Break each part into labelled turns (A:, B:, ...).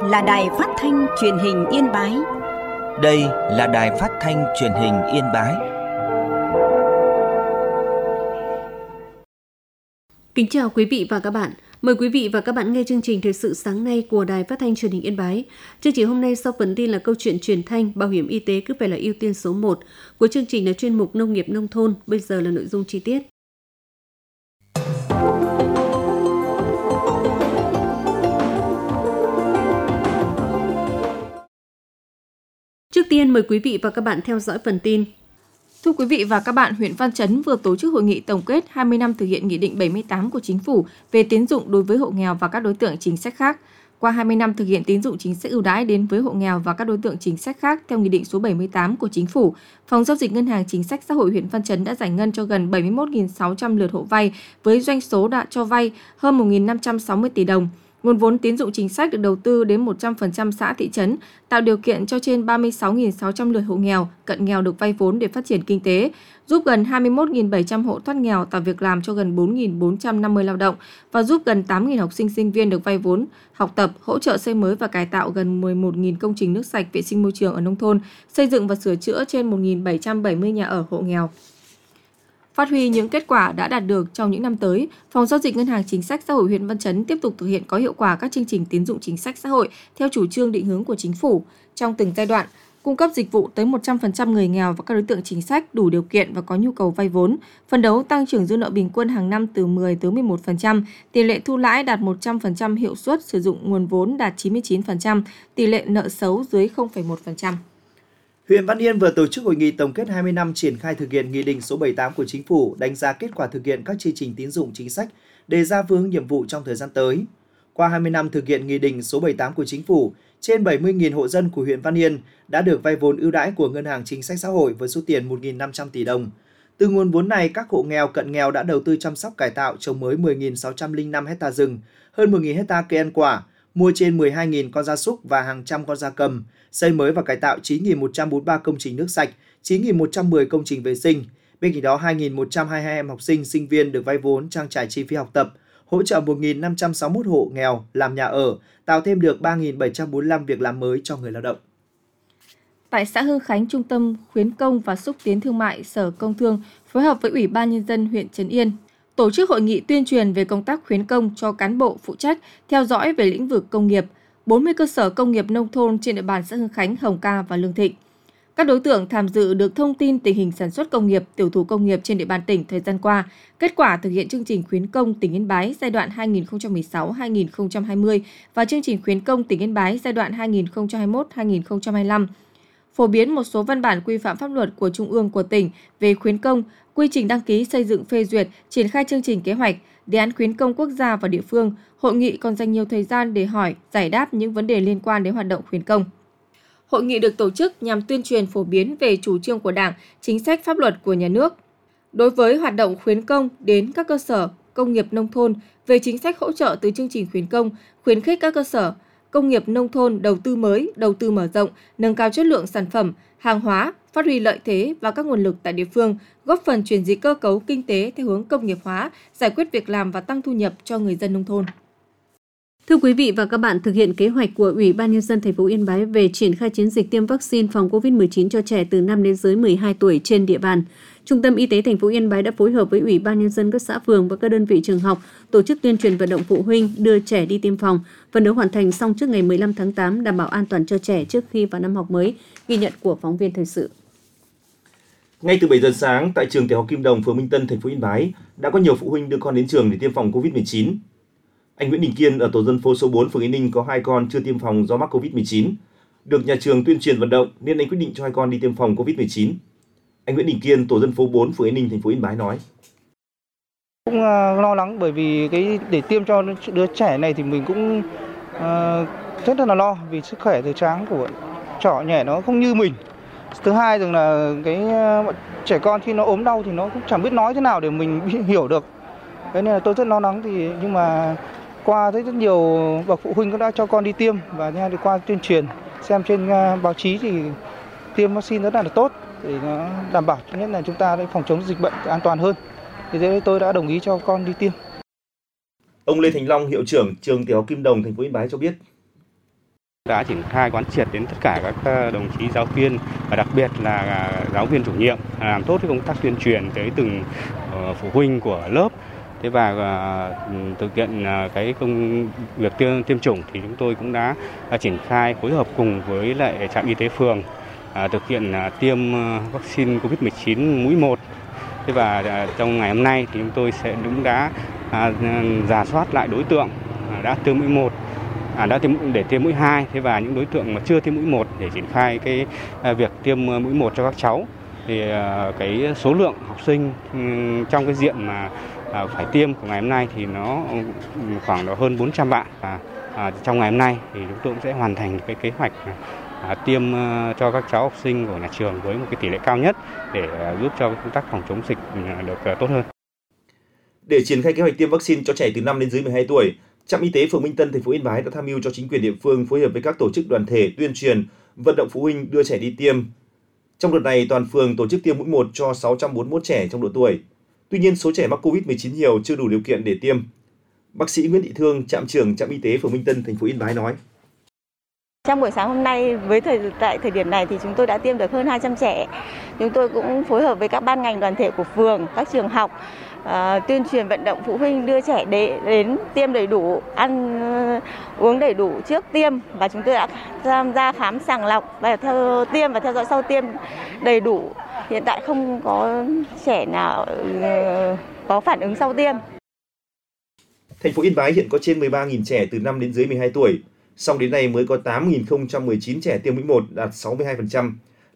A: là Đài Phát thanh Truyền hình Yên Bái.
B: Đây là Đài Phát thanh Truyền hình Yên Bái.
C: Kính chào quý vị và các bạn. Mời quý vị và các bạn nghe chương trình Thời sự sáng nay của Đài Phát thanh Truyền hình Yên Bái. Chương trình hôm nay sau phần tin là câu chuyện truyền thanh, bảo hiểm y tế cứ phải là ưu tiên số 1. Của chương trình là chuyên mục nông nghiệp nông thôn. Bây giờ là nội dung chi tiết. Trước tiên mời quý vị và các bạn theo dõi phần tin.
D: Thưa quý vị và các bạn, huyện Văn Chấn vừa tổ chức hội nghị tổng kết 20 năm thực hiện Nghị định 78 của Chính phủ về tín dụng đối với hộ nghèo và các đối tượng chính sách khác. Qua 20 năm thực hiện tín dụng chính sách ưu đãi đến với hộ nghèo và các đối tượng chính sách khác theo Nghị định số 78 của Chính phủ, Phòng Giao dịch Ngân hàng Chính sách Xã hội huyện Văn Chấn đã giải ngân cho gần 71.600 lượt hộ vay với doanh số đã cho vay hơn 1.560 tỷ đồng. Nguồn vốn tín dụng chính sách được đầu tư đến 100% xã thị trấn, tạo điều kiện cho trên 36.600 lượt hộ nghèo, cận nghèo được vay vốn để phát triển kinh tế, giúp gần 21.700 hộ thoát nghèo, tạo việc làm cho gần 4.450 lao động và giúp gần 8.000 học sinh sinh viên được vay vốn học tập, hỗ trợ xây mới và cải tạo gần 11.000 công trình nước sạch, vệ sinh môi trường ở nông thôn, xây dựng và sửa chữa trên 1.770 nhà ở hộ nghèo. Phát huy những kết quả đã đạt được trong những năm tới, Phòng Giao dịch Ngân hàng Chính sách Xã hội huyện Văn Chấn tiếp tục thực hiện có hiệu quả các chương trình tín dụng chính sách xã hội theo chủ trương định hướng của Chính phủ trong từng giai đoạn, cung cấp dịch vụ tới 100% người nghèo và các đối tượng chính sách đủ điều kiện và có nhu cầu vay vốn, phấn đấu tăng trưởng dư nợ bình quân hàng năm từ 10 tới 11%, tỷ lệ thu lãi đạt 100%, hiệu suất sử dụng nguồn vốn đạt 99%, tỷ lệ nợ xấu dưới 0,1%.
E: Huyện Văn Yên vừa tổ chức hội nghị tổng kết 20 năm triển khai thực hiện Nghị định số 78 của Chính phủ, đánh giá kết quả thực hiện các chương trình tín dụng chính sách, đề ra phương hướng nhiệm vụ trong thời gian tới. Qua 20 năm thực hiện Nghị định số 78 của Chính phủ, trên 70.000 hộ dân của huyện Văn Yên đã được vay vốn ưu đãi của Ngân hàng Chính sách Xã hội với số tiền 1.500 tỷ đồng. Từ nguồn vốn này, các hộ nghèo, cận nghèo đã đầu tư chăm sóc cải tạo, trồng mới 10.605 ha rừng, hơn 1.000 ha cây ăn quả, mua trên 12.000 con gia súc và hàng trăm con gia cầm, xây mới và cải tạo 9.143 công trình nước sạch, 9.110 công trình vệ sinh. Bên cạnh đó, 2.122 em học sinh, sinh viên được vay vốn trang trải chi phí học tập, hỗ trợ 1.561 hộ nghèo làm nhà ở, tạo thêm được 3.745 việc làm mới cho người lao động.
D: Tại xã Hưng Khánh, Trung tâm Khuyến công và Xúc tiến Thương mại Sở Công Thương phối hợp với Ủy ban Nhân dân huyện Trấn Yên tổ chức hội nghị tuyên truyền về công tác khuyến công cho cán bộ phụ trách theo dõi về lĩnh vực công nghiệp, 40 cơ sở công nghiệp nông thôn trên địa bàn xã Hưng Khánh, Hồng Ca và Lương Thịnh. Các đối tượng tham dự được thông tin tình hình sản xuất công nghiệp, tiểu thủ công nghiệp trên địa bàn tỉnh thời gian qua, kết quả thực hiện chương trình khuyến công tỉnh Yên Bái giai đoạn 2016-2020 và chương trình khuyến công tỉnh Yên Bái giai đoạn 2021-2025. Phổ biến một số văn bản quy phạm pháp luật của Trung ương, của tỉnh về khuyến công, quy trình đăng ký xây dựng phê duyệt, triển khai chương trình kế hoạch, đề án khuyến công quốc gia và địa phương. Hội nghị còn dành nhiều thời gian để hỏi, giải đáp những vấn đề liên quan đến hoạt động khuyến công. Hội nghị được tổ chức nhằm tuyên truyền phổ biến về chủ trương của Đảng, chính sách pháp luật của nhà nước đối với hoạt động khuyến công đến các cơ sở công nghiệp nông thôn, về chính sách hỗ trợ từ chương trình khuyến công, khuyến khích các cơ sở công nghiệp nông thôn đầu tư mới, đầu tư mở rộng, nâng cao chất lượng sản phẩm, hàng hóa, phát huy lợi thế và các nguồn lực tại địa phương, góp phần chuyển dịch cơ cấu kinh tế theo hướng công nghiệp hóa, giải quyết việc làm và tăng thu nhập cho người dân nông thôn.
C: Thưa quý vị và các bạn, thực hiện kế hoạch của Ủy ban Nhân dân thành phố Yên Bái về triển khai chiến dịch tiêm vaccine phòng COVID-19 cho trẻ từ 5 đến dưới 12 tuổi trên địa bàn, Trung tâm Y tế thành phố Yên Bái đã phối hợp với Ủy ban Nhân dân các xã phường và các đơn vị trường học tổ chức tuyên truyền vận động phụ huynh đưa trẻ đi tiêm phòng, phấn đấu hoàn thành xong trước ngày 15 tháng 8, đảm bảo an toàn cho trẻ trước khi vào năm học mới, ghi nhận của phóng viên thời sự.
F: Ngay từ 7 giờ sáng, tại trường tiểu học Kim Đồng, phường Minh Tân, thành phố Yên Bái, đã có nhiều phụ huynh đưa con đến trường để tiêm phòng COVID-19. Anh Nguyễn Đình Kiên ở tổ dân phố số 4 phường Yên Ninh có 2 con chưa tiêm phòng do mắc COVID-19. Được nhà trường tuyên truyền vận động nên anh quyết định cho 2 con đi tiêm phòng COVID-19. Anh Nguyễn Đình Kiên, tổ dân phố 4 phường Yên Ninh, thành phố Yên Bái nói:
G: Cũng lo lắng bởi vì để tiêm cho đứa trẻ này thì mình cũng rất là lo vì sức khỏe thời trang của trỏ nhẹ nó không như mình. Thứ hai rằng là trẻ con khi nó ốm đau thì nó cũng chẳng biết nói thế nào để mình hiểu được. Thế nên là tôi rất lo lắng nhưng mà qua thấy rất nhiều bậc phụ huynh cũng đã cho con đi tiêm và đi qua tuyên truyền xem trên báo chí thì tiêm vaccine rất là tốt để nó đảm bảo nhất là chúng ta để phòng chống dịch bệnh an toàn hơn. Thì thế tôi đã đồng ý cho con đi tiêm.
F: Ông Lê Thành Long, hiệu trưởng trường tiểu học Kim Đồng, thành phố Yên Bái cho biết:
H: Đã triển khai quán triệt đến tất cả các đồng chí giáo viên và đặc biệt là giáo viên chủ nhiệm làm tốt cái công tác tuyên truyền tới từng phụ huynh của lớp. Thế và thực hiện cái công việc tiêm chủng thì chúng tôi cũng đã triển khai phối hợp cùng với lại trạm y tế phường thực hiện tiêm vaccine COVID-19 mũi 1. Thế và trong ngày hôm nay thì chúng tôi cũng đã rà soát lại đối tượng đã tiêm mũi 1, để tiêm mũi 2, thế và những đối tượng mà chưa tiêm mũi 1 để triển khai cái việc tiêm mũi 1 cho các cháu. Thì cái số lượng học sinh trong cái diện mà phải tiêm của ngày hôm nay thì nó khoảng hơn 400 bạn. Và trong ngày hôm nay thì chúng tôi cũng sẽ hoàn thành cái kế hoạch tiêm cho các cháu học sinh của nhà trường với một cái tỷ lệ cao nhất để giúp cho công tác phòng chống dịch được tốt hơn.
F: Để triển khai kế hoạch tiêm vaccine cho trẻ từ 5 đến dưới 12 tuổi, trạm y tế phường Minh Tân, thành phố Yên Bái đã tham mưu cho chính quyền địa phương phối hợp với các tổ chức đoàn thể tuyên truyền, vận động phụ huynh đưa trẻ đi tiêm. Trong đợt này, toàn phường tổ chức tiêm mũi 1 cho 641 trẻ trong độ tuổi. Tuy nhiên, số trẻ mắc Covid-19 nhiều chưa đủ điều kiện để tiêm. Bác sĩ Nguyễn Thị Thương, trạm trưởng trạm y tế phường Minh Tân, thành phố Yên Bái nói:
I: Trong buổi sáng hôm nay, tại thời điểm này thì chúng tôi đã tiêm được hơn 200 trẻ. Chúng tôi cũng phối hợp với các ban ngành đoàn thể của phường, các trường học, tuyên truyền vận động phụ huynh đưa trẻ đến tiêm đầy đủ, ăn uống đầy đủ trước tiêm, và chúng tôi đã tham gia khám sàng lọc và tiêm và theo dõi sau tiêm đầy đủ. Hiện tại không có trẻ nào có phản ứng sau tiêm.
F: Thành phố Yên Bái hiện có trên 13.000 trẻ từ 5 đến dưới 12 tuổi. Song đến nay mới có 8.019 trẻ tiêm mũi 1 đạt 62%,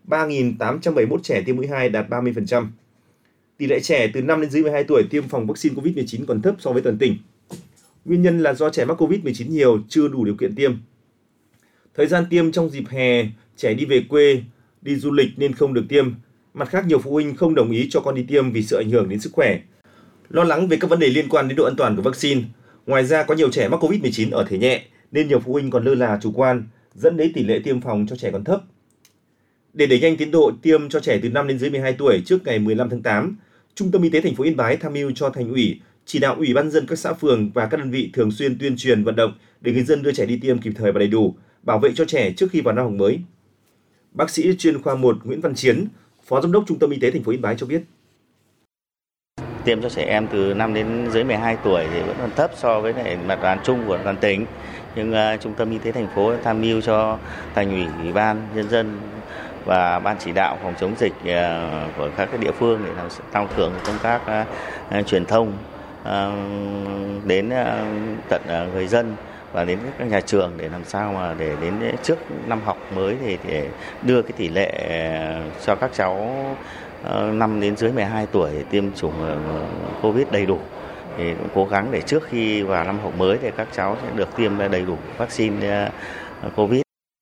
F: 3.871 trẻ tiêm mũi 2 đạt 30%. Tỷ lệ trẻ từ 5 đến dưới 12 tuổi tiêm phòng vaccine COVID-19 còn thấp so với toàn tỉnh. Nguyên nhân là do trẻ mắc COVID-19 nhiều chưa đủ điều kiện tiêm. Thời gian tiêm trong dịp hè, trẻ đi về quê, đi du lịch nên không được tiêm. Mặt khác, nhiều phụ huynh không đồng ý cho con đi tiêm vì sợ ảnh hưởng đến sức khỏe. Lo lắng về các vấn đề liên quan đến độ an toàn của vaccine. Ngoài ra, có nhiều trẻ mắc COVID-19 ở thể nhẹ nên nhiều phụ huynh còn lơ là chủ quan, dẫn đến tỷ lệ tiêm phòng cho trẻ còn thấp. Để đẩy nhanh tiến độ tiêm cho trẻ từ 5 đến dưới 12 tuổi trước ngày 15 tháng 8, Trung tâm Y tế thành phố Yên Bái tham mưu cho Thành ủy, chỉ đạo Ủy ban nhân dân các xã phường và các đơn vị thường xuyên tuyên truyền vận động để người dân đưa trẻ đi tiêm kịp thời và đầy đủ, bảo vệ cho trẻ trước khi vào năm học mới. Bác sĩ chuyên khoa 1 Nguyễn Văn Chiến, Phó Giám đốc Trung tâm Y tế thành phố Yên Bái cho biết:
J: Tiêm cho trẻ em từ 5 đến dưới 12 tuổi thì vẫn còn thấp so với lại mặt bằng chung của toàn tỉnh. Nhưng Trung tâm Y tế thành phố tham mưu cho Thành ủy, Ủy ban nhân dân và ban chỉ đạo phòng chống dịch của các cái địa phương để làm tăng cường công tác truyền thông đến tận người dân và đến các nhà trường để làm sao mà để đến trước năm học mới thì để đưa cái tỷ lệ cho các cháu 5 đến dưới 12 tuổi tiêm chủng Covid đầy đủ. Thì cũng cố gắng để trước khi vào năm học mới thì các cháu sẽ được tiêm đầy đủ vaccine Covid.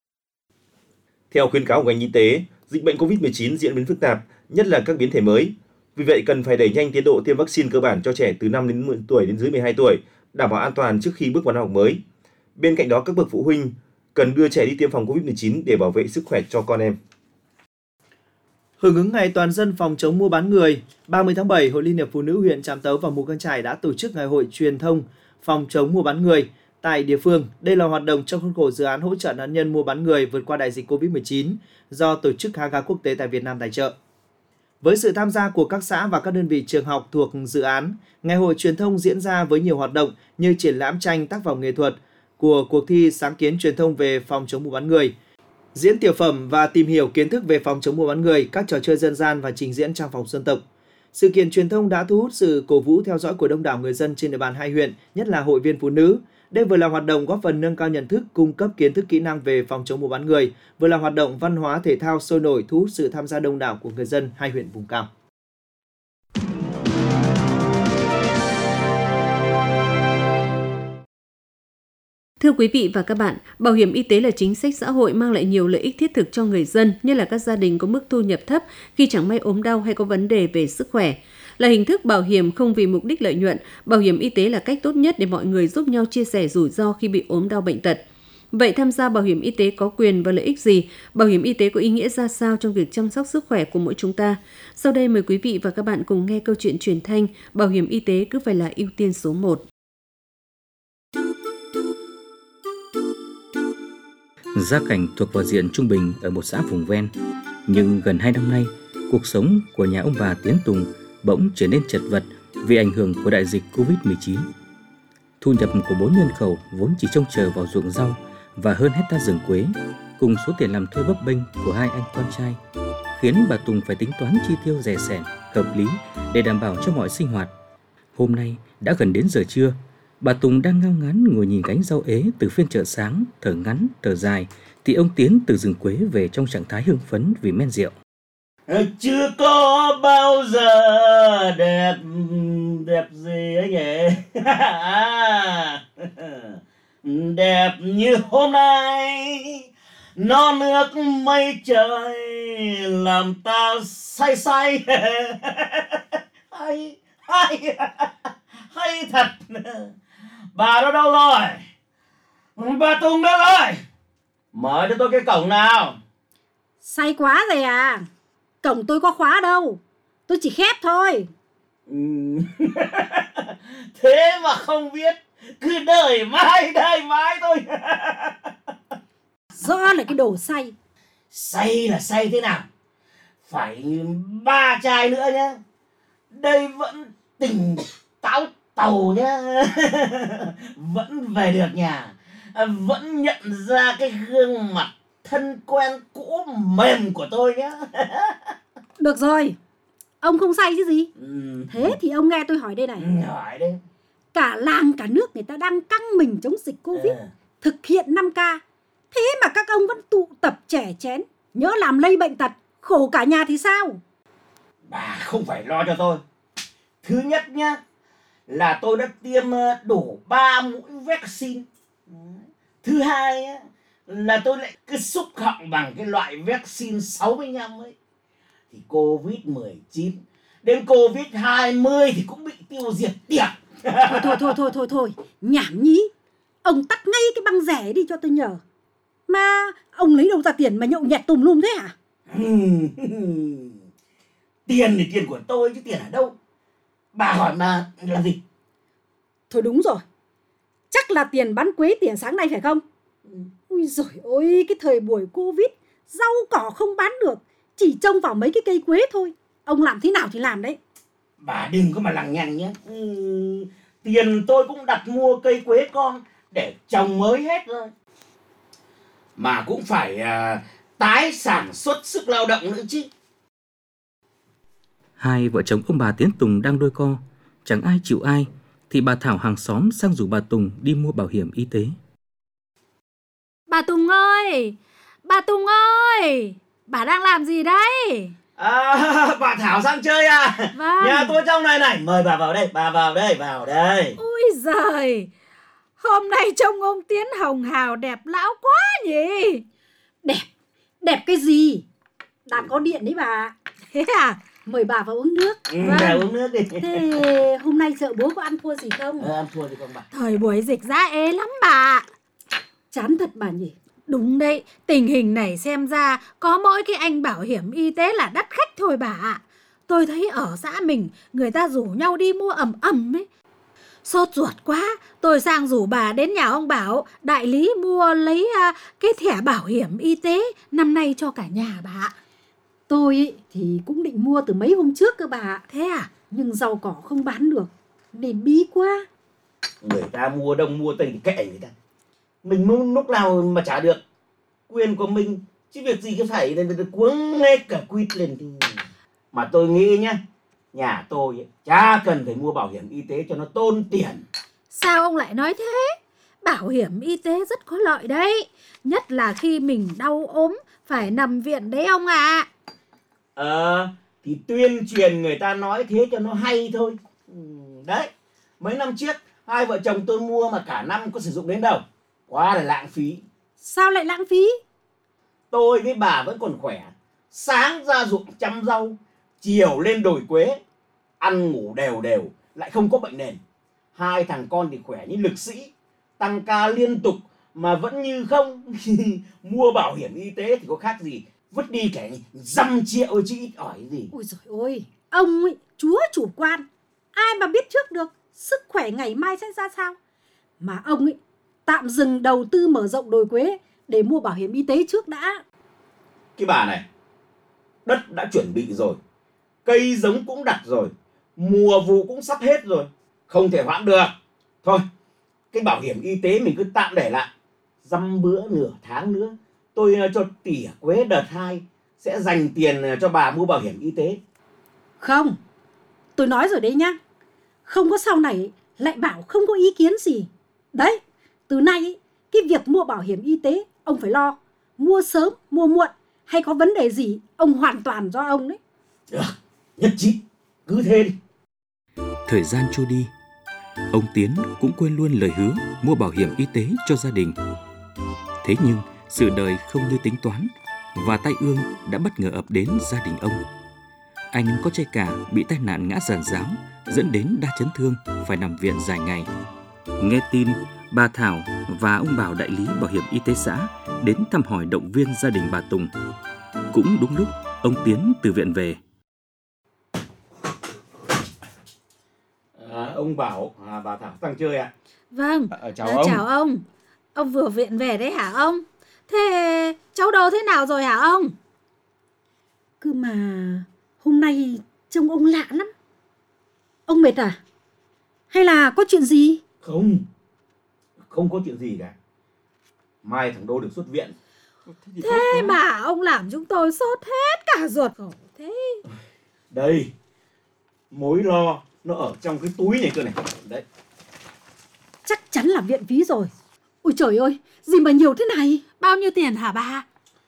F: Theo khuyến cáo của ngành y tế, dịch bệnh Covid-19 diễn biến phức tạp, nhất là các biến thể mới. Vì vậy, cần phải đẩy nhanh tiến độ tiêm vaccine cơ bản cho trẻ từ 5 đến 10 tuổi đến dưới 12 tuổi, đảm bảo an toàn trước khi bước vào năm học mới. Bên cạnh đó, các bậc phụ huynh cần đưa trẻ đi tiêm phòng Covid-19 để bảo vệ sức khỏe cho con em.
E: Hưởng ứng Ngày Toàn dân phòng chống mua bán người, 30 tháng 7, Hội Liên hiệp Phụ nữ huyện Trạm Tấu và Mù Căng Chải đã tổ chức ngày hội truyền thông phòng chống mua bán người tại địa phương. Đây là hoạt động trong khuôn khổ dự án hỗ trợ nạn nhân mua bán người vượt qua đại dịch Covid-19 do Tổ chức Haga Quốc tế tại Việt Nam tài trợ. Với sự tham gia của các xã và các đơn vị trường học thuộc dự án, ngày hội truyền thông diễn ra với nhiều hoạt động như triển lãm tranh tác phẩm nghệ thuật của cuộc thi sáng kiến truyền thông về phòng chống mua bán người, diễn tiểu phẩm và tìm hiểu kiến thức về phòng chống mua bán người, các trò chơi dân gian và trình diễn trang phục dân tộc. Sự kiện truyền thông đã thu hút sự cổ vũ theo dõi của đông đảo người dân trên địa bàn hai huyện, nhất là hội viên phụ nữ. Đây vừa là hoạt động góp phần nâng cao nhận thức, cung cấp kiến thức kỹ năng về phòng chống mua bán người, vừa là hoạt động văn hóa thể thao sôi nổi thu hút sự tham gia đông đảo của người dân hai huyện vùng cao.
C: Thưa quý vị và các bạn, bảo hiểm y tế là chính sách xã hội mang lại nhiều lợi ích thiết thực cho người dân, như là các gia đình có mức thu nhập thấp khi chẳng may ốm đau hay có vấn đề về sức khỏe. Là hình thức bảo hiểm không vì mục đích lợi nhuận, bảo hiểm y tế là cách tốt nhất để mọi người giúp nhau chia sẻ rủi ro khi bị ốm đau bệnh tật. Vậy tham gia bảo hiểm y tế có quyền và lợi ích gì? Bảo hiểm y tế có ý nghĩa ra sao trong việc chăm sóc sức khỏe của mỗi chúng ta? Sau đây mời quý vị và các bạn cùng nghe câu chuyện truyền thanh Bảo hiểm y tế cứ phải là ưu tiên số 1.
K: Gia cảnh thuộc vào diện trung bình ở một xã vùng ven, nhưng gần 2 năm nay, cuộc sống của nhà ông bà Tiến Tùng bỗng trở nên chật vật vì ảnh hưởng của đại dịch Covid-19. Thu nhập của 4 nhân khẩu vốn chỉ trông chờ vào ruộng rau và hơn hecta rừng quế, cùng số tiền làm thuê bấp bênh của 2 anh con trai, khiến bà Tùng phải tính toán chi tiêu dè sẻn, hợp lý để đảm bảo cho mọi sinh hoạt. Hôm nay đã gần đến giờ trưa, bà Tùng đang ngao ngán ngồi nhìn gánh rau ế từ phiên chợ sáng, thở ngắn, thở dài, thì ông Tiến từ rừng quế về trong trạng thái hưng phấn vì men rượu.
L: Chưa có bao giờ đẹp gì ấy nhỉ? Đẹp như hôm nay, non nước mây trời làm ta say say. Hay thật. Bà đó đâu rồi? Bà Tùng đâu rồi? Mở cho tôi cái cổng nào.
M: Say quá rồi à? Cổng tôi có khóa đâu, tôi chỉ khép thôi.
L: Thế mà không biết, cứ đợi mãi thôi.
M: Rõ là cái đồ say.
L: Say là say thế nào? Phải 3 chai nữa nhá. Đây vẫn tỉnh táo tàu nhá. Vẫn về được nhà. Vẫn nhận ra cái gương mặt thân quen cũ mềm của tôi nhá.
M: Được rồi, ông không say chứ gì. Thế thì ông nghe tôi hỏi đây này.
L: Hỏi đây.
M: Cả làng cả nước người ta đang căng mình chống dịch Covid, thực hiện 5K. Thế mà các ông vẫn tụ tập chè chén, nhỡ làm lây bệnh tật, khổ cả nhà thì sao?
L: Bà không phải lo cho tôi. Thứ nhất nhá, là tôi đã tiêm đủ 3 mũi vaccine. Thứ hai á, là tôi lại cứ xúc họng bằng cái loại vaccine 65 ấy. Thì Covid-19 đến Covid-20 thì cũng bị tiêu diệt tiệt.
M: Thôi, nhảm nhí. Ông tắt ngay cái băng rẻ đi cho tôi nhờ. Mà ông lấy đâu ra tiền mà nhậu nhẹt tùm lum thế hả?
L: Tiền thì tiền của tôi chứ tiền ở đâu? Bà hỏi mà là gì?
M: Thôi đúng rồi, chắc là tiền bán quế tiền sáng nay phải không? Ui dồi ôi, cái thời buổi Covid, rau cỏ không bán được, chỉ trông vào mấy cái cây quế thôi. Ông làm thế nào thì làm đấy.
L: Bà đừng có mà lằng nhằng nhé. Tiền tôi cũng đặt mua cây quế con để trồng mới hết rồi. Mà cũng phải tái sản xuất sức lao động nữa chứ.
K: Hai vợ chồng ông bà Tiến Tùng đang đôi co, chẳng ai chịu ai, thì bà Thảo hàng xóm sang rủ bà Tùng đi mua bảo hiểm y tế.
N: Bà Tùng ơi! Bà đang làm gì đấy?
L: Bà Thảo sang chơi à?
N: Vâng.
L: Nhà tôi trong này, mời bà vào đây.
N: Ui giời! Hôm nay trông ông Tiến hồng hào đẹp lão quá nhỉ?
M: Đẹp cái gì? Đã có điện đấy bà.
N: Thế à?
M: Mời bà vào uống nước.
L: Bà uống nước đi.
M: Thế hôm nay chợ búa có ăn thua gì không?
L: Ăn thua gì không bà?
N: Thời buổi dịch giá ế lắm bà.
M: Chán thật bà nhỉ?
N: Đúng đấy, tình hình này xem ra có mỗi cái anh bảo hiểm y tế là đắt khách thôi bà ạ. Tôi thấy ở xã mình người ta rủ nhau đi mua ầm ấy. Sốt ruột quá, tôi sang rủ bà đến nhà ông Bảo, đại lý mua lấy cái thẻ bảo hiểm y tế năm nay cho cả nhà bà ạ.
M: Tôi thì cũng định mua từ mấy hôm trước cơ bà.
N: Thế à?
M: Nhưng rau cỏ không bán được, nên bí quá.
L: Người ta mua đông mua tây thì kệ người ta. Mình muốn lúc nào mà trả được quyền của mình, chứ việc gì cứ phải cuống hết cả quýt lên thì... Mà tôi nghĩ nhá, nhà tôi ấy, chả cần phải mua bảo hiểm y tế cho nó tốn tiền.
N: Sao ông lại nói thế? Bảo hiểm y tế rất có lợi đấy, nhất là khi mình đau ốm phải nằm viện đấy ông ạ.
L: Thì tuyên truyền người ta nói thế cho nó hay thôi. Đấy, mấy năm trước hai vợ chồng tôi mua mà cả năm có sử dụng đến đâu. Quá là lãng phí.
M: Sao lại lãng phí?
L: Tôi với bà vẫn còn khỏe. Sáng ra ruộng chăm rau, chiều lên đồi quế, ăn ngủ đều lại không có bệnh nền. Hai thằng con thì khỏe như lực sĩ, tăng ca liên tục mà vẫn như không. Mua bảo hiểm y tế thì có khác gì vứt đi cả 100 triệu chứ ít ỏi gì.
M: Ôi giời ơi, ông ấy chúa chủ quan, ai mà biết trước được sức khỏe ngày mai sẽ ra sao. Mà ông ấy tạm dừng đầu tư mở rộng đồi quế để mua bảo hiểm y tế trước đã.
L: Cái bà này, đất đã chuẩn bị rồi, cây giống cũng đặt rồi, mùa vụ cũng sắp hết rồi, không thể hoãn được. Thôi, cái bảo hiểm y tế mình cứ tạm để lại. Dăm bữa nửa tháng nữa, tôi cho tỉa quế đợt 2 sẽ dành tiền cho bà mua bảo hiểm y tế.
M: Không, tôi nói rồi đấy nhá. Không có sau này lại bảo không có ý kiến gì. Đấy, từ nay ý, cái việc mua bảo hiểm y tế ông phải lo. Mua sớm, mua muộn hay có vấn đề gì, ông hoàn toàn do ông đấy.
L: Được, nhất trí, cứ thế đi.
K: Thời gian trôi đi, ông Tiến cũng quên luôn lời hứa mua bảo hiểm y tế cho gia đình. Thế nhưng sự đời không như tính toán và tai ương đã bất ngờ ập đến gia đình ông. Anh có trai cả bị tai nạn ngã giàn giáo dẫn đến đa chấn thương phải nằm viện dài ngày. Nghe tin, bà Thảo và ông Bảo đại lý bảo hiểm y tế xã đến thăm hỏi động viên gia đình bà Tùng. Cũng đúng lúc ông Tiến từ viện về.
L: Ông Bảo, bà Thảo sang chơi ạ.
N: Vâng,
F: chào ông.
N: Chào ông. Ông vừa viện về đấy hả ông? Thế cháu đâu thế nào rồi hả ông?
M: Cứ mà hôm nay trông ông lạ lắm. Ông mệt à? Hay là có chuyện gì?
L: Không có chuyện gì cả. Mai thằng Đô được xuất viện.
N: Thế mà ông làm chúng tôi sốt hết cả ruột khổ thế.
L: Đây, mối lo nó ở trong cái túi này cơ này. Đấy.
M: Chắc chắn là viện phí rồi. Ôi trời ơi, gì mà nhiều thế này?
N: Bao nhiêu tiền hả bà?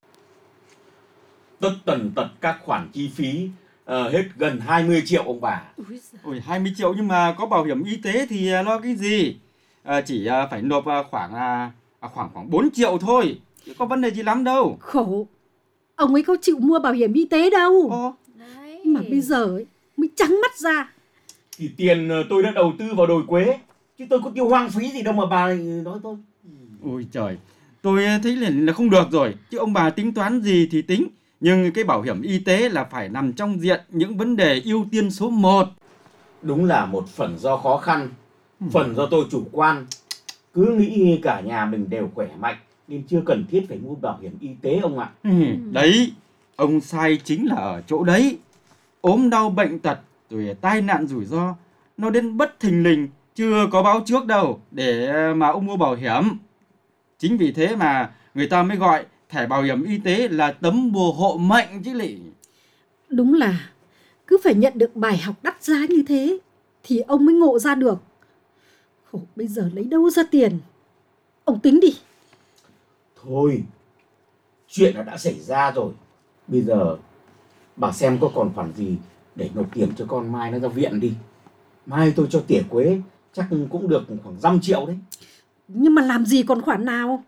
L: Tất tần tật các khoản chi phí hết gần 20 triệu ông bà.
O: Ôi 20 triệu nhưng mà có bảo hiểm y tế thì lo cái gì? Chỉ phải nộp khoảng 4 triệu thôi. Chứ có vấn đề gì lắm đâu.
M: Khổ. Ông ấy có chịu mua bảo hiểm y tế đâu.
N: Đấy.
M: Mà bây giờ ấy, mới trắng mắt ra.
L: Thì tiền tôi đã đầu tư vào đồi quế, chứ tôi có tiêu hoang phí gì đâu mà bà nói tôi.
O: Ôi trời, tôi thấy là không được rồi. Chứ ông bà tính toán gì thì tính. Nhưng cái bảo hiểm y tế là phải nằm trong diện những vấn đề ưu tiên số 1.
L: Đúng là một phần do khó khăn, phần do tôi chủ quan. Cứ nghĩ cả nhà mình đều khỏe mạnh nên chưa cần thiết phải mua bảo hiểm y tế ông ạ.
O: Đấy, ông sai chính là ở chỗ đấy. Ốm đau bệnh tật rồi tai nạn rủi ro nó đến bất thình lình, chưa có báo trước đâu để mà ông mua bảo hiểm. Chính vì thế mà người ta mới gọi thẻ bảo hiểm y tế là tấm bùa hộ mệnh chứ lị.
M: Đúng là cứ phải nhận được bài học đắt giá như thế thì ông mới ngộ ra được. Khổ, bây giờ lấy đâu ra tiền? Ông tính đi.
L: Thôi, chuyện đã xảy ra rồi. Bây giờ bà xem có còn khoản gì để nộp tiền cho con Mai nó ra viện đi. Mai tôi cho tỉa quế chắc cũng được khoảng 5 triệu đấy.
M: Nhưng mà làm gì còn khoản nào?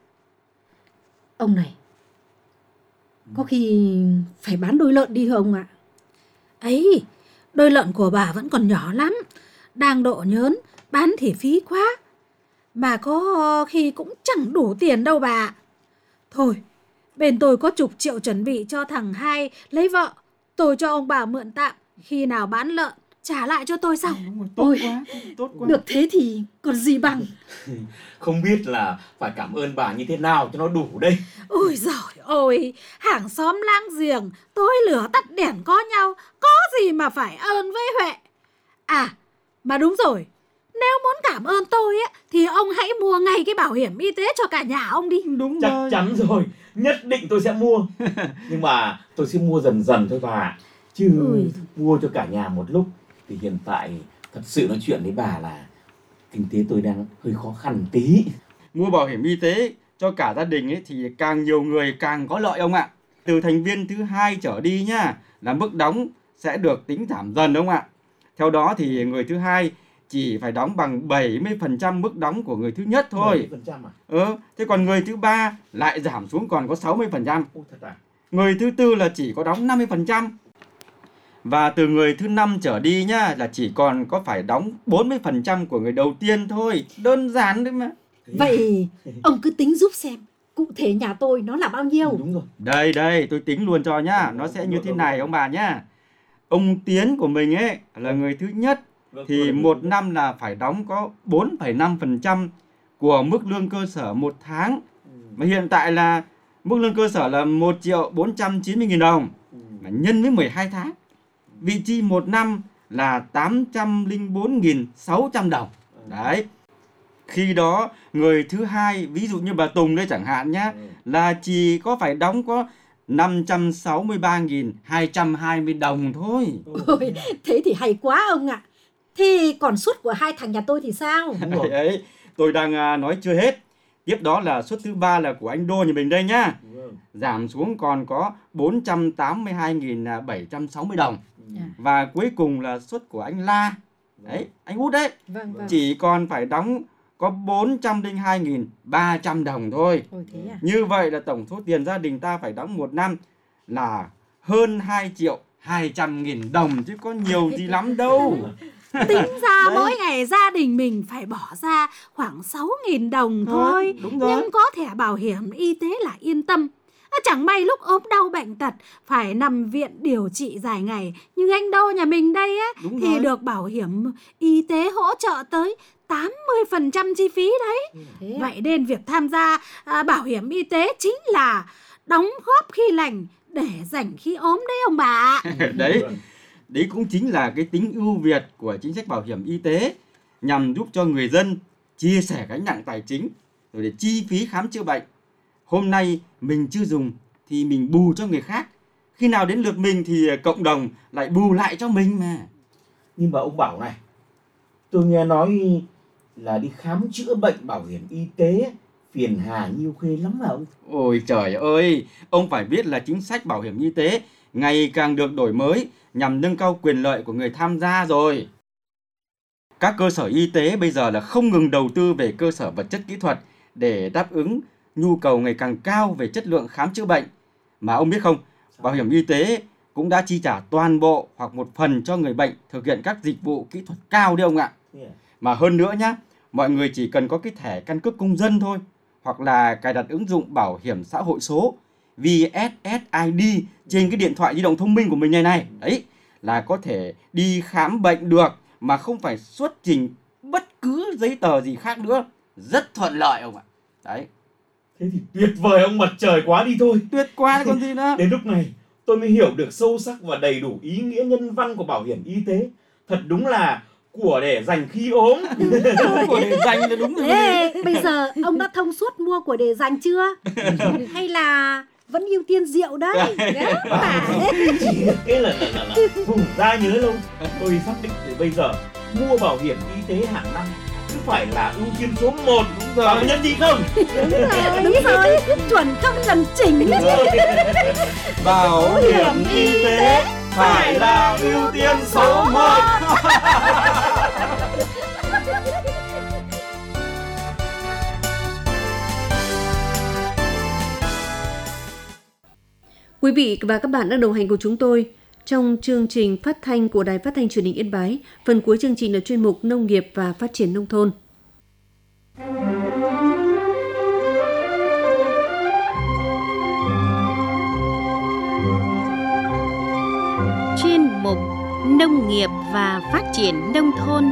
M: Ông này, có khi phải bán đôi lợn đi hả ông ạ?
N: Ấy, đôi lợn của bà vẫn còn nhỏ lắm, đang độ nhớn, bán thì phí quá. Mà có khi cũng chẳng đủ tiền đâu bà. Thôi, bên tôi có chục triệu chuẩn bị cho thằng Hai lấy vợ. Tôi cho ông bà mượn tạm, khi nào bán lợn trả lại cho tôi sau.
M: Ôi, tốt quá. Được thế thì còn gì bằng.
L: Không biết là phải cảm ơn bà như thế nào cho nó đủ đây.
N: Ôi giời ơi, hàng xóm láng giềng, tối lửa tắt đèn có nhau, có gì mà phải ơn với Huệ. À, mà đúng rồi, nếu muốn cảm ơn tôi á, thì ông hãy mua ngay cái bảo hiểm y tế cho cả nhà ông đi.
O: Đúng
L: chắc
O: rồi.
L: Chắn rồi, nhất định tôi sẽ mua. Nhưng mà tôi sẽ mua dần dần thôi bà. Chứ mua cho cả nhà một lúc thì hiện tại thật sự nói chuyện với bà là kinh tế tôi đang hơi khó khăn tí.
O: Mua bảo hiểm y tế cho cả gia đình ấy thì càng nhiều người càng có lợi ông ạ. Từ thành viên thứ 2 trở đi nhá, là mức đóng sẽ được tính giảm dần ông ạ. Theo đó thì người thứ 2 chỉ phải đóng bằng 70% mức đóng của người thứ nhất thôi.
L: 70% à?
O: Thế còn người thứ 3 lại giảm xuống còn có 60%.
L: Thật à?
O: Người thứ 4 là chỉ có đóng 50%. Và từ người thứ 5 trở đi nhá, là chỉ còn có phải đóng 40% của người đầu tiên thôi. Đơn giản đấy mà.
M: Vậy ông cứ tính giúp xem cụ thể nhà tôi nó là bao nhiêu.
L: Đúng rồi.
O: Đây, tôi tính luôn cho nhá. Nó sẽ như thế này ông bà nhá. Ông Tiến của mình ấy là người thứ nhất thì một năm là phải đóng có 4,5% của mức lương cơ sở một tháng. Mà hiện tại là mức lương cơ sở là 1.490.000 đồng mà nhân với 12 tháng. Vị chi một năm là 804.600 đồng. Đấy. Khi đó người thứ hai, ví dụ như bà Tùng đây chẳng hạn nhá, là chỉ có phải đóng có 563.220 đồng thôi.
M: Ôi, thế thì hay quá ông ạ. Thì còn suất của hai thằng nhà tôi thì sao?
O: Đấy, tôi đang nói chưa hết. Tiếp đó là suất thứ ba là của anh Đô nhà mình đây nhá. Giảm xuống còn có 482.760 đồng. Và cuối cùng là suất của anh La. Đấy, anh Út đấy.
M: Vâng.
O: Chỉ còn phải đóng có 402.300 đồng thôi. Như vậy là tổng số tiền gia đình ta phải đóng một năm là hơn 2.200.000 đồng chứ có nhiều gì lắm đâu.
N: Tính ra mỗi ngày gia đình mình phải bỏ ra khoảng 6.000 đồng thôi.
O: Đúng rồi.
N: Nhưng có thẻ bảo hiểm y tế là yên tâm. Chẳng may lúc ốm đau bệnh tật phải nằm viện điều trị dài ngày, nhưng anh Đô nhà mình đây á thì được bảo hiểm y tế hỗ trợ tới 80% chi phí đấy. Vậy nên việc tham gia bảo hiểm y tế chính là đóng góp khi lành để dành khi ốm đấy ông bà.
O: Đấy cũng chính là cái tính ưu việt của chính sách bảo hiểm y tế, nhằm giúp cho người dân chia sẻ gánh nặng tài chính rồi để chi phí khám chữa bệnh. Hôm nay mình chưa dùng thì mình bù cho người khác. Khi nào đến lượt mình thì cộng đồng lại bù lại cho mình mà.
L: Nhưng mà ông bảo này, tôi nghe nói là đi khám chữa bệnh bảo hiểm y tế phiền hà nhiêu khê lắm mà ông.
O: Ôi trời ơi, ông phải biết là chính sách bảo hiểm y tế ngày càng được đổi mới nhằm nâng cao quyền lợi của người tham gia rồi. Các cơ sở y tế bây giờ là không ngừng đầu tư về cơ sở vật chất kỹ thuật để đáp ứng nhu cầu ngày càng cao về chất lượng khám chữa bệnh. Mà ông biết không, bảo hiểm y tế cũng đã chi trả toàn bộ hoặc một phần cho người bệnh thực hiện các dịch vụ kỹ thuật cao đấy ông ạ. Mà hơn nữa nhá, mọi người chỉ cần có cái thẻ căn cước công dân thôi, hoặc là cài đặt ứng dụng bảo hiểm xã hội số VSSID trên cái điện thoại di động thông minh của mình này. Đấy, là có thể đi khám bệnh được mà không phải xuất trình bất cứ giấy tờ gì khác nữa. Rất thuận lợi ông ạ. Đấy.
L: Thế thì tuyệt vời ông mặt trời quá đi thôi.
O: Tuyệt quá còn gì nữa.
L: Đến lúc này tôi mới hiểu được sâu sắc và đầy đủ ý nghĩa nhân văn của bảo hiểm y tế. Thật đúng là của để dành khi ốm.
O: Của để dành là đúng rồi.
M: Bây giờ ông đã thông suốt mua của để dành chưa? Hay là vẫn ưu tiên rượu đấy?
L: Chỉ cái là vùng ra nhớ lâu. Tôi xác định từ bây giờ mua bảo hiểm y tế hàng năm chứ phải là ưu tiên số 1. Đúng rồi. Bảo nhân gì không?
M: Đúng rồi. Chuẩn không lần chỉnh.
O: Bảo hiểm y tế phải là ưu tiên số 1.
C: Quý vị và các bạn đang đồng hành cùng chúng tôi trong chương trình phát thanh của Đài Phát thanh Truyền hình Yên Bái. Phần cuối chương trình là chuyên mục Nông nghiệp và Phát triển nông thôn.
A: Chuyên mục Nông nghiệp và Phát triển nông thôn.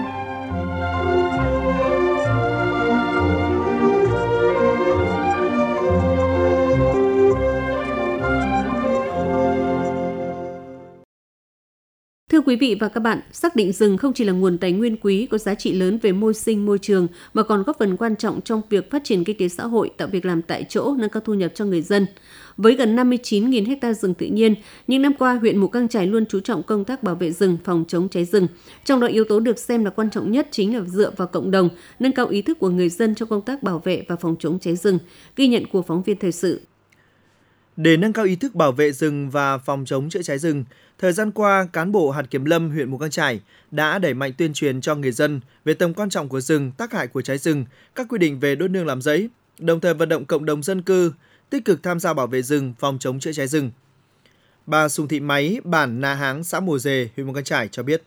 C: Thưa quý vị và các bạn, xác định rừng không chỉ là nguồn tài nguyên quý có giá trị lớn về môi sinh môi trường mà còn góp phần quan trọng trong việc phát triển kinh tế xã hội, tạo việc làm tại chỗ, nâng cao thu nhập cho người dân. Với gần 59.000 ha rừng tự nhiên, những năm qua huyện Mù Cang Chải luôn chú trọng công tác bảo vệ rừng, phòng chống cháy rừng. Trong đó yếu tố được xem là quan trọng nhất chính là dựa vào cộng đồng, nâng cao ý thức của người dân trong công tác bảo vệ và phòng chống cháy rừng. Ghi nhận của phóng viên thời sự.
E: Để nâng cao ý thức bảo vệ rừng và phòng chống chữa cháy rừng, thời gian qua, cán bộ hạt kiểm lâm huyện Mù Cang Chải đã đẩy mạnh tuyên truyền cho người dân về tầm quan trọng của rừng, tác hại của cháy rừng, các quy định về đốt nương làm rẫy, đồng thời vận động cộng đồng dân cư tích cực tham gia bảo vệ rừng, phòng chống chữa cháy rừng. Bà Sùng Thị Máy, bản Na Háng, xã Mồ Dề, huyện Mù Cang Chải cho biết.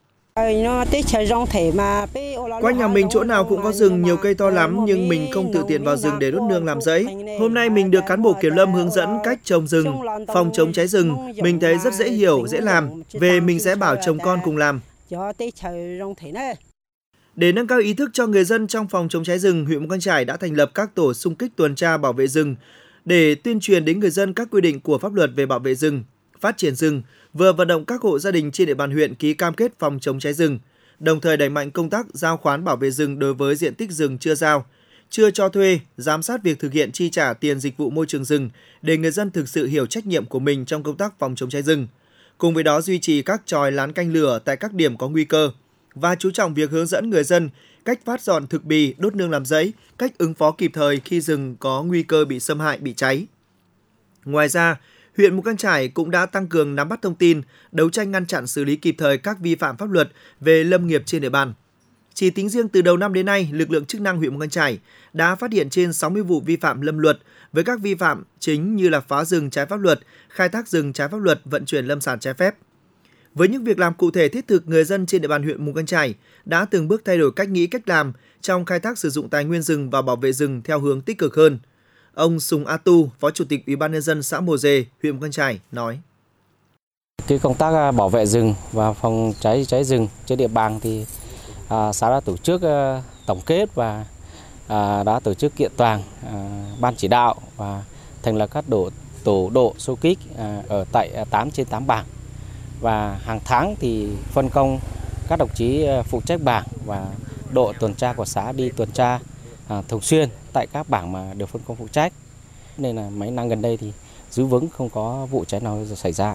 E: Quanh nhà mình chỗ nào cũng có rừng, nhiều cây to lắm nhưng mình không tự tiện vào rừng để đốt nương làm rẫy. Hôm nay mình được cán bộ kiểm lâm hướng dẫn cách trồng rừng, phòng chống cháy rừng. Mình thấy rất dễ hiểu, dễ làm. Về mình sẽ bảo chồng con cùng làm. Để nâng cao ý thức cho người dân trong phòng chống cháy rừng, huyện Mù Cang Chải đã thành lập các tổ xung kích tuần tra bảo vệ rừng để tuyên truyền đến người dân các quy định của pháp luật về bảo vệ rừng, phát triển rừng, vừa vận động các hộ gia đình trên địa bàn huyện ký cam kết phòng chống cháy rừng, đồng thời đẩy mạnh công tác giao khoán bảo vệ rừng đối với diện tích rừng chưa giao, chưa cho thuê, giám sát việc thực hiện chi trả tiền dịch vụ môi trường rừng để người dân thực sự hiểu trách nhiệm của mình trong công tác phòng chống cháy rừng. Cùng với đó duy trì các chòi lán canh lửa tại các điểm có nguy cơ và chú trọng việc hướng dẫn người dân cách phát dọn thực bì, đốt nương làm rẫy, cách ứng phó kịp thời khi rừng có nguy cơ bị xâm hại, bị cháy. Ngoài ra, huyện Mù Cang Chải cũng đã tăng cường nắm bắt thông tin, đấu tranh ngăn chặn xử lý kịp thời các vi phạm pháp luật về lâm nghiệp trên địa bàn. Chỉ tính riêng từ đầu năm đến nay, lực lượng chức năng huyện Mù Cang Chải đã phát hiện trên 60 vụ vi phạm lâm luật với các vi phạm chính như là phá rừng trái pháp luật, khai thác rừng trái pháp luật, vận chuyển lâm sản trái phép. Với những việc làm cụ thể thiết thực, người dân trên địa bàn huyện Mù Cang Chải đã từng bước thay đổi cách nghĩ, cách làm trong khai thác sử dụng tài nguyên rừng và bảo vệ rừng theo hướng tích cực hơn. Ông Sùng A Tu, Phó Chủ tịch Ủy ban nhân dân xã Mồ Dề, huyện Mù Cang Chải nói:
P: Cái công tác bảo vệ rừng và phòng cháy rừng trên địa bàn thì xã đã tổ chức tổng kết và đã tổ chức kiện toàn ban chỉ đạo và thành lập các tổ độ xô kích ở tại 8 trên 8 bảng. Và hàng tháng thì phân công các đồng chí phụ trách bảng và đội tuần tra của xã đi tuần tra thường xuyên tại các bảng mà được phân công phụ trách. Nên là mấy năm gần đây thì giữ vững, không có vụ cháy nào xảy ra.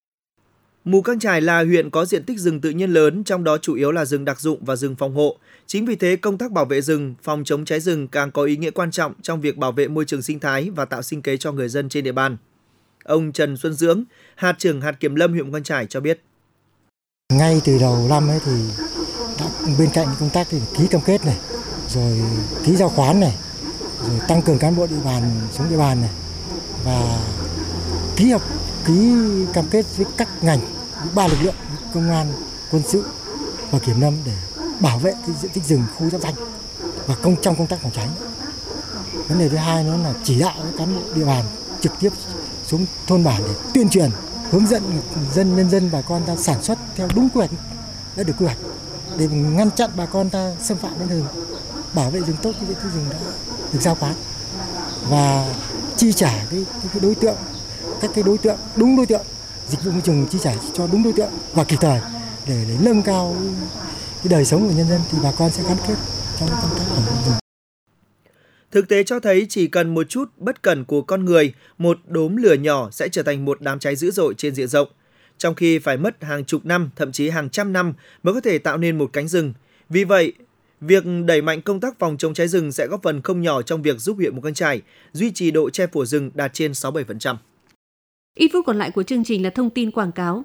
E: Mù Cang Chải là huyện có diện tích rừng tự nhiên lớn, trong đó chủ yếu là rừng đặc dụng và rừng phòng hộ. Chính vì thế, công tác bảo vệ rừng, phòng chống cháy rừng càng có ý nghĩa quan trọng trong việc bảo vệ môi trường sinh thái và tạo sinh kế cho người dân trên địa bàn. Ông Trần Xuân Dưỡng, hạt trưởng hạt kiểm lâm huyện Mù Cang Chải cho biết:
Q: Ngay từ đầu năm ấy thì bên cạnh công tác thì ký cam kết này, rồi ký giao khoán này, rồi tăng cường cán bộ địa bàn xuống địa bàn này và ký cam kết với các ngành, 3 lực lượng: công an, quân sự và kiểm lâm để bảo vệ cái diện tích rừng khu giáp danh và trong công tác phòng cháy. Vấn đề thứ hai nữa là chỉ đạo các cán bộ địa bàn trực tiếp xuống thôn bản để tuyên truyền, hướng dẫn nhân dân bà con ta sản xuất theo đúng quy hoạch đã được quy hoạch để ngăn chặn bà con ta xâm phạm đến rừng, bảo vệ rừng tốt cái diện tích rừng đã được giao khoán và chi trả cái đối tượng, các cái đối tượng đúng đối tượng, dịch vụ môi trường chi trả cho đúng đối tượng và kịp thời để nâng cao cái đời sống của nhân dân thì bà con sẽ gắn kết trong công tác phòng chống rừng.
E: Thực tế cho thấy chỉ cần một chút bất cẩn của con người, một đốm lửa nhỏ sẽ trở thành một đám cháy dữ dội trên diện rộng, trong khi phải mất hàng chục năm, thậm chí hàng trăm năm mới có thể tạo nên một cánh rừng. Vì vậy, việc đẩy mạnh công tác phòng chống cháy rừng sẽ góp phần không nhỏ trong việc giúp huyện Mù Cang Chải duy trì độ che phủ rừng đạt trên 67%.
C: Ít phút còn lại của chương trình là thông tin quảng cáo.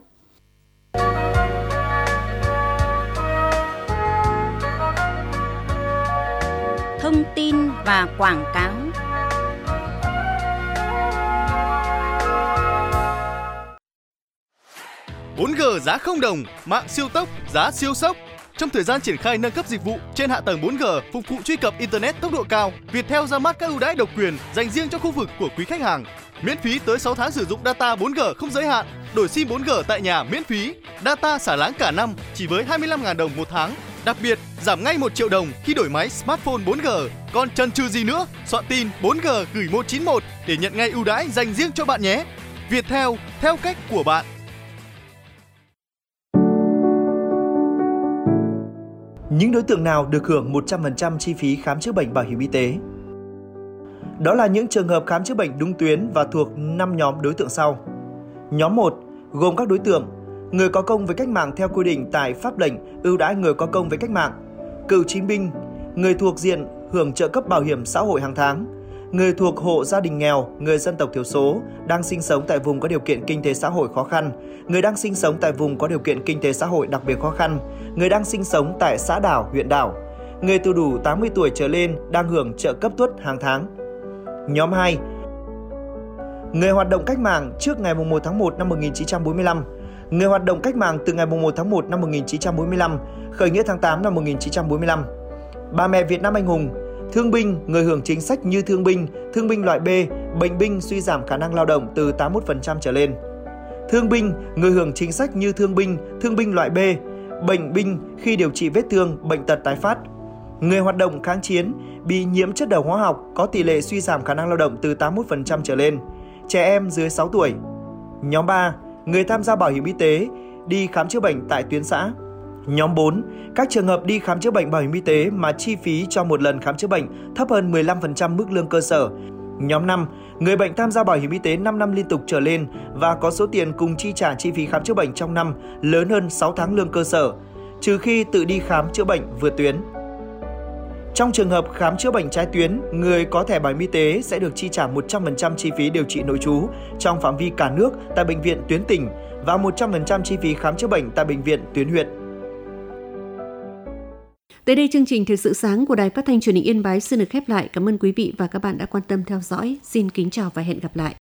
A: Thông tin và quảng cáo.
R: .4G giá không đồng, mạng siêu tốc, giá siêu sốc. Trong thời gian triển khai nâng cấp dịch vụ trên hạ tầng 4G phục vụ truy cập Internet tốc độ cao, Viettel ra mắt các ưu đãi độc quyền dành riêng cho khu vực của quý khách hàng. Miễn phí tới 6 tháng sử dụng data 4G không giới hạn, đổi SIM 4G tại nhà miễn phí, data xả láng cả năm chỉ với 25.000 đồng một tháng. Đặc biệt, giảm ngay 1 triệu đồng khi đổi máy smartphone 4G. Còn chần chừ gì nữa, soạn tin 4G gửi 191 để nhận ngay ưu đãi dành riêng cho bạn nhé. Viettel, theo cách của bạn.
E: Những đối tượng nào được hưởng 100% chi phí khám chữa bệnh bảo hiểm y tế? Đó là những trường hợp khám chữa bệnh đúng tuyến và thuộc 5 nhóm đối tượng sau. Nhóm 1 gồm các đối tượng: người có công với cách mạng theo quy định tại pháp lệnh ưu đãi người có công với cách mạng, cựu chiến binh, người thuộc diện hưởng trợ cấp bảo hiểm xã hội hàng tháng, người thuộc hộ gia đình nghèo, người dân tộc thiểu số đang sinh sống tại vùng có điều kiện kinh tế xã hội khó khăn, người đang sinh sống tại vùng có điều kiện kinh tế xã hội đặc biệt khó khăn, người đang sinh sống tại xã đảo, huyện đảo, người từ đủ 80 tuổi trở lên đang hưởng trợ cấp tuất hàng tháng. Nhóm 2 người hoạt động cách mạng trước ngày 1 tháng 1 năm 1945, người hoạt động cách mạng từ ngày 1 tháng 1 năm 1945, khởi nghĩa tháng 8 năm 1945, bà mẹ Việt Nam anh hùng, thương binh, người hưởng chính sách như thương binh loại B, bệnh binh suy giảm khả năng lao động từ 81% trở lên. Thương binh, người hưởng chính sách như thương binh loại B, bệnh binh khi điều trị vết thương, bệnh tật tái phát. Người hoạt động kháng chiến bị nhiễm chất độc hóa học có tỷ lệ suy giảm khả năng lao động từ 81% trở lên. Trẻ em dưới 6 tuổi. Nhóm 3. Người tham gia bảo hiểm y tế đi khám chữa bệnh tại tuyến xã. Nhóm 4. Các trường hợp đi khám chữa bệnh bảo hiểm y tế mà chi phí cho một lần khám chữa bệnh thấp hơn 15% mức lương cơ sở. Nhóm 5. Người bệnh tham gia bảo hiểm y tế 5 năm liên tục trở lên và có số tiền cùng chi trả chi phí khám chữa bệnh trong năm lớn hơn 6 tháng lương cơ sở, trừ khi tự đi khám chữa bệnh vượt tuyến. Trong trường hợp khám chữa bệnh trái tuyến, người có thẻ bảo hiểm y tế sẽ được chi trả 100% chi phí điều trị nội trú trong phạm vi cả nước tại bệnh viện tuyến tỉnh và 100% chi phí khám chữa bệnh tại bệnh viện tuyến huyện.
C: Tới đây chương trình Thời sự sáng của Đài Phát thanh Truyền hình Yên Bái xin được khép lại. Cảm ơn quý vị và các bạn đã quan tâm theo dõi. Xin kính chào và hẹn gặp lại.